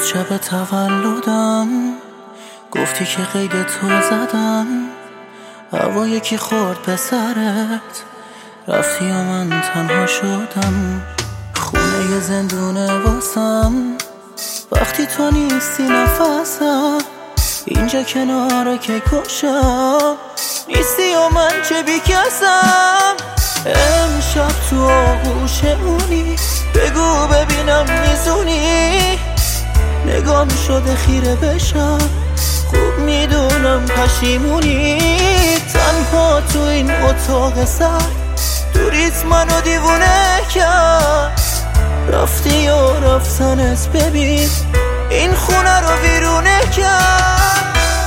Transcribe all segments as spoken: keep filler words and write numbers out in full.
دیروز شب تولدم گفتی که قید تو زدم، هوا یکی خورد به سرت رفتی و من تنها شدم. خونه ی زندونه واسم وقتی تو نیستی، نفسم اینجا کنار که کشم نیستی و من چه بیکسم. امشب تو آغوشمونی، بگو ببینم میزونی، نگام شده خیره بشم، خوب میدونم پشیمونی. تنها تو این اتاق سر دوریت منو دیوونه کرد، رفتی و رفتنت ببین این خونه رو ویرونه کرد.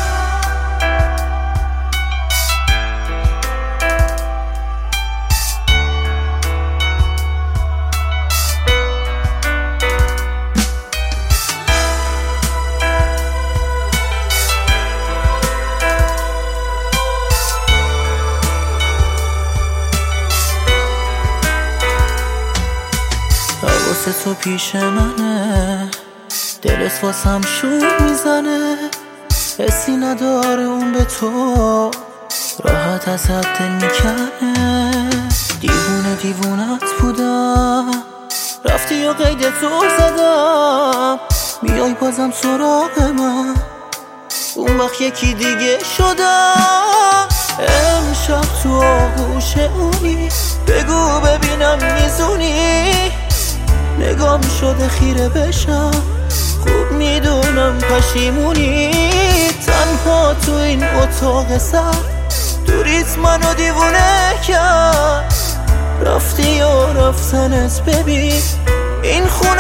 حواست تو پیش منه، دلت واسم شور میزنه، حسی نداره اون به تو راحت ازت دل میکنه. دیوونه دیوونت بودم، رفتی و قید تو زدم، میای بازم سراغ من، اون وقت یکی دیگه شدم. امشب تو آغوشمونی، بگو ببینم میزونی، نگام شده خیره بشم، خوب میدونم پشیمونی. تنها تو این اتاق سر دوریت منو دیوونه کرد، رفتی و رفتنت ببین این خونه